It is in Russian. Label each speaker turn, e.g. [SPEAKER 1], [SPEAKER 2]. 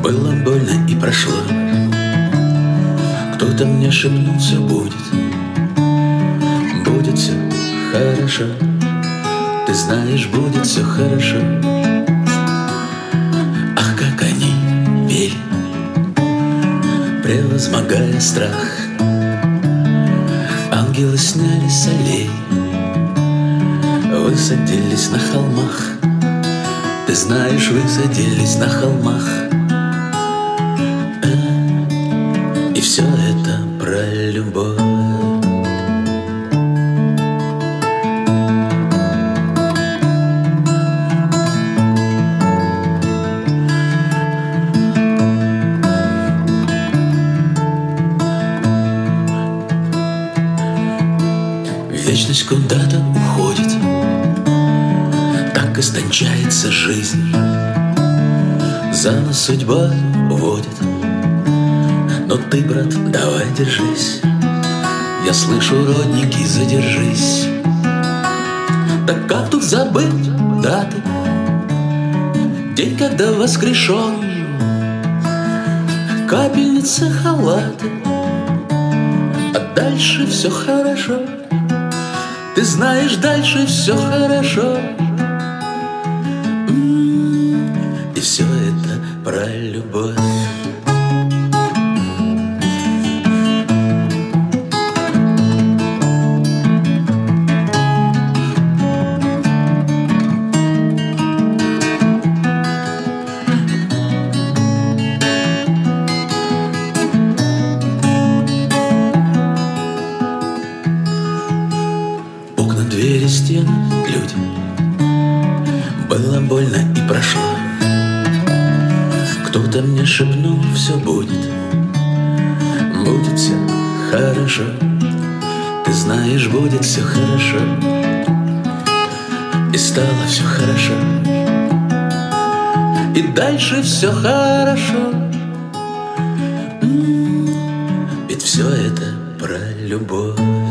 [SPEAKER 1] Было больно и прошло. Кто-то мне шепнул: все будет, будет все хорошо. Ты знаешь, будет все хорошо. Ах, как они пели, превозмогая страх. Ангелы снялись с аллей, высадились на холмах. Ты знаешь, высадились на холмах. И все это про любовь. Вечность куда-то уходит, так истончается жизнь. За нас судьба уводит, но ты, брат, давай держись. Я слышу, родненький, задержись. Так как тут забыть даты, день, когда воскрешен, капельница халата, а дальше все хорошо. Ты знаешь, дальше все хорошо. И все это про любовь. Двери, стены, люди. Было больно и прошло. Кто-то мне шепнул: все будет, будет все хорошо. Ты знаешь, будет все хорошо. И стало все хорошо. И дальше все хорошо. Ведь все это про любовь.